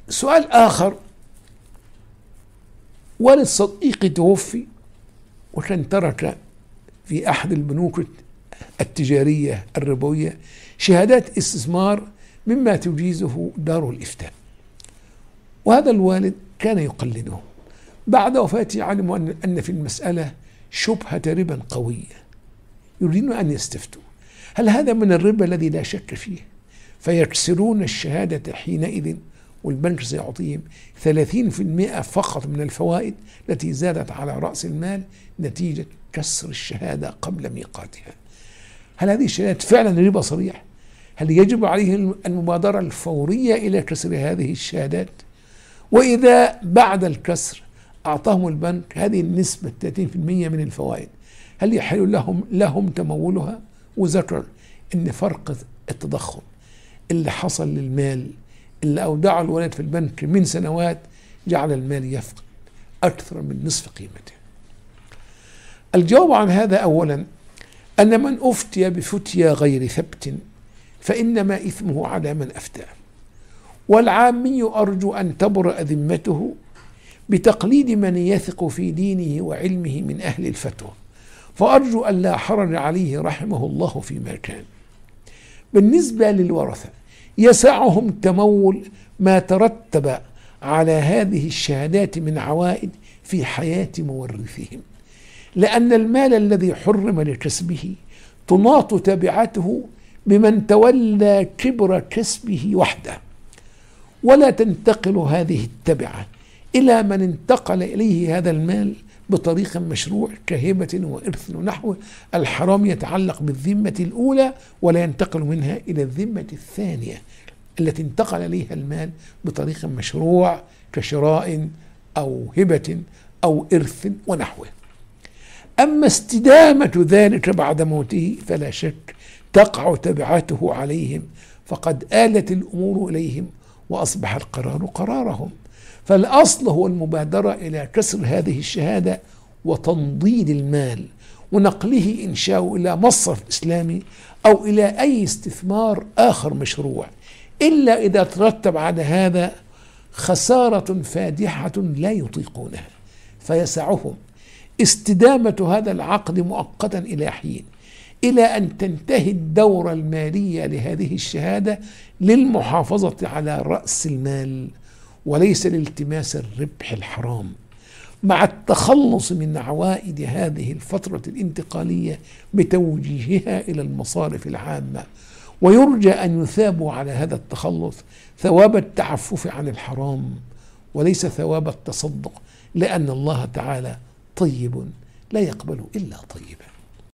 سؤال آخر: والد صديقي توفي وكان ترك في أحد البنوك التجارية الربوية شهادات استثمار مما تجيزه دار الإفتاء، وهذا الوالد كان يقلده. بعد وفاته علموا أن في المسألة شبهة ربا قوية، يريدون أن يستفتوا: هل هذا من الربا الذي لا شك فيه؟ فيكسرون الشهادة حينئذ، والبنك سيعطيهم 30% فقط من الفوائد التي زادت على رأس المال نتيجة كسر الشهادة قبل ميقاتها. هل هذه الشهادات فعلا ربا صريح؟ هل يجب عليه المبادرة الفورية إلى كسر هذه الشهادات؟ وإذا بعد الكسر أعطاهم البنك هذه النسبة 30% من الفوائد، هل يحل لهم تمولها؟ وذكر أن فرق التضخم اللي حصل للمال اللي أودعه الولد في البنك من سنوات جعل المال يفقد أكثر من نصف قيمته. الجواب عن هذا: أولا، أن من أفتي بفتيا غير ثبت فإنما إثمه على من أفتى، والعامي أرجو أن تبرأ ذمته بتقليد من يثق في دينه وعلمه من أهل الفتوى، فأرجو أن لا حرج عليه رحمه الله فيما كان. بالنسبة للورثة يسعهم تمول ما ترتب على هذه الشهادات من عوائد في حياة مورثهم، لأن المال الذي حرم لكسبه تناط تبعته بمن تولى كبر كسبه وحده، ولا تنتقل هذه التبعة إلى من انتقل إليه هذا المال بطريق مشروع كهبة وإرث ونحوه. الحرام يتعلق بالذمة الأولى ولا ينتقل منها إلى الذمة الثانية التي انتقل إليها المال بطريق مشروع كشراء أو هبة أو إرث ونحوه. أما استدامة ذلك بعد موته فلا شك تقع تبعته عليهم، فقد آلت الأمور إليهم وأصبح القرار قرارهم. فالأصل هو المبادرة إلى كسر هذه الشهادة وتنضيد المال ونقله إن شاء إلى مصرف إسلامي أو إلى أي استثمار آخر مشروع، إلا إذا ترتب على هذا خسارة فادحة لا يطيقونها، فيسعهم استدامة هذا العقد مؤقتا إلى حين، إلى أن تنتهي الدورة المالية لهذه الشهادة للمحافظة على رأس المال وليس لالتماس الربح الحرام، مع التخلص من عوائد هذه الفترة الانتقالية بتوجيهها إلى المصارف العامة. ويرجى أن يثابوا على هذا التخلص ثواب التعفف عن الحرام وليس ثواب التصدق، لأن الله تعالى طيب لا يقبل إلا طيبا.